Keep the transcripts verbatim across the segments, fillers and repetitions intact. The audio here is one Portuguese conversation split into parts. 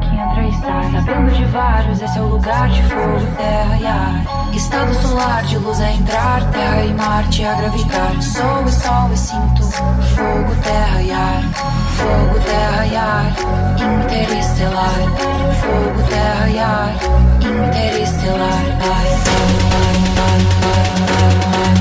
que entra e sai. Sabendo de vários, esse é o lugar de fogo, terra e ar. Estado solar de luz é entrar, terra e Marte a gravitar. Sou e sol e sinto fogo, terra e ar. Fogo, terra e ar, interestelar. Fogo, terra e ar, interestelar. Ai, ai, ai, ai, ai,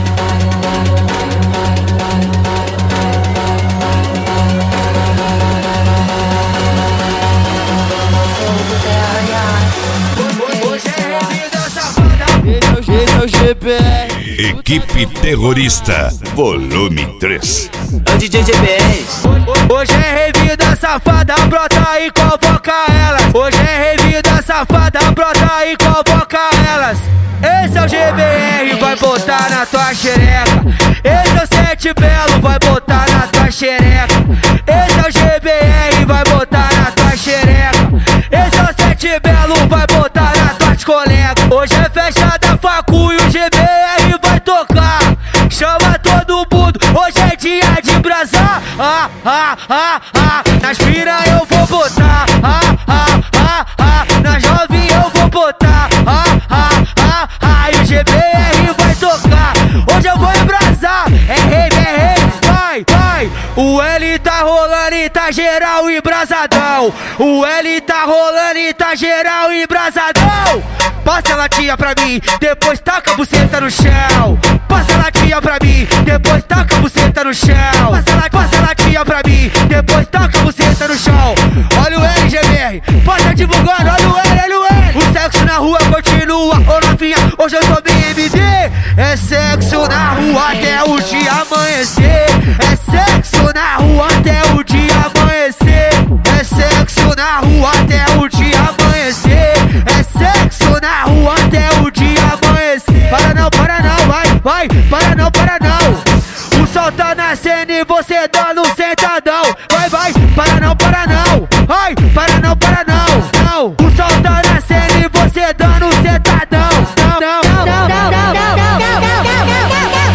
Esse é o G B R. Equipe Terrorista, volume três. É o D J G B R. Hoje é revida safada, brota e convoca elas. Hoje é revida safada, brota e convoca elas. Esse é o G B R, vai botar na tua xereca. Esse é o Sete Belo, vai botar na tua xereca. Esse é o G B R, vai botar na tua xereca. Esse é o Sete Belo, vai botar na tua colega. Hoje é festa da facu e o G B R vai tocar. Chama todo mundo, hoje é dia de brasar. Ah, ah, ah, ah, nas pira eu vou botar. Ah, ah, ah, ah, nas novinhas eu vou botar. Ah, ah, ah, ah, e o G B R vai tocar. Hoje eu vou embrasar. É rei, é rei, vai, vai. O L tá rolando e tá geral embrasadão. O L tá rolando e tá geral embrasadão. Passa a latinha pra mim, depois taca a buceta no chão. Passa a latinha pra mim, depois taca a buceta no chão. Passa a, passa a latinha pra mim, depois taca a buceta no chão. Olha o L G B R, passa divulgando, olha o L, olha o L. O sexo na rua continua, ô novinha, hoje eu tô bem M D. É sexo na rua até o dia amanhecer. É sexo na rua até o dia amanhecer. É sexo na rua até o dia amanhecer. É sexo na rua até o dia amanhecer. Para não, para não, vai, vai, para não, para não. O sol tá nascendo e você dando um sentadão. Vai, vai, para não, para não. Vai, para não, para não, não. O sol tá nascendo e você dando um sentadão. Não, não, não, não, não, não, não, não, não, não, não.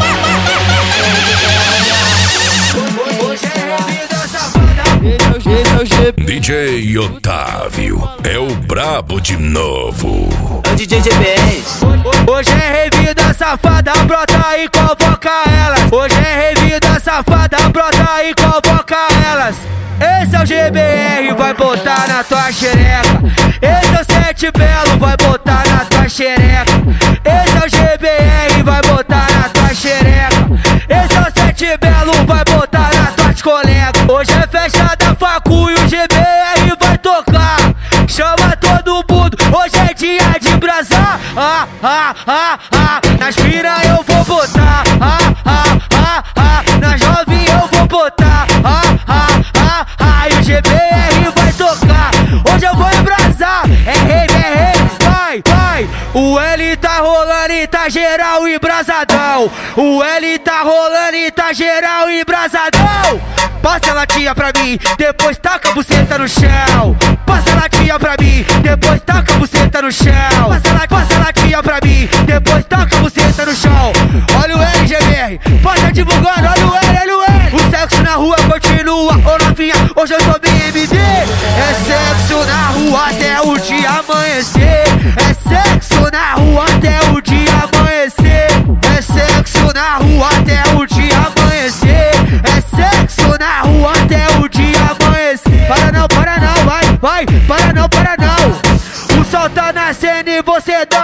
D J Otávio é o brabo de novo. É o D J G B R. Hoje é revida safada, brota e convoca elas. Hoje é revida safada, brota e convoca elas. Esse é o G B R, vai botar na tua xereca. Esse é o Sete Belo, vai botar na tua xereca. Esse é o G B R, vai botar na tua xereca. Esse é o Sete Belo, vai botar na tua colega. Hoje é festa da facu e o G B R vai tocar. Chama todo mundo, hoje é dia de brasar. Ah, ah, ah, ah, nas pira eu vou botar. Ah, ah, ah, ah, nas novinhas eu vou botar. Ah, ah, ah, ah, e o G B R vai tocar. Hoje eu vou embrasar. É rei, é rei, vai, vai. O L tá rolando e tá geral embrasadão. O L tá rolando e tá geral embrasadão. Passa a latinha pra mim, depois taca a buceta no chão. Passa a latinha pra mim, depois taca a buceta no chão. Passa a, passa a latinha pra mim, depois taca a buceta no chão. Olha o L G B R, passa divulgando, olha o L, olha o L. O sexo na rua continua, ô novinha, hoje eu tô bem M D. É sexo na rua até o dia amanhecer. É sexo na rua até o dia amanhecer. É sexo na rua até o dia amanhecer. É sexo na rua até o dia amanhecer. Para não, para não, vai, vai, para não, para não. O sol tá nascendo e você dá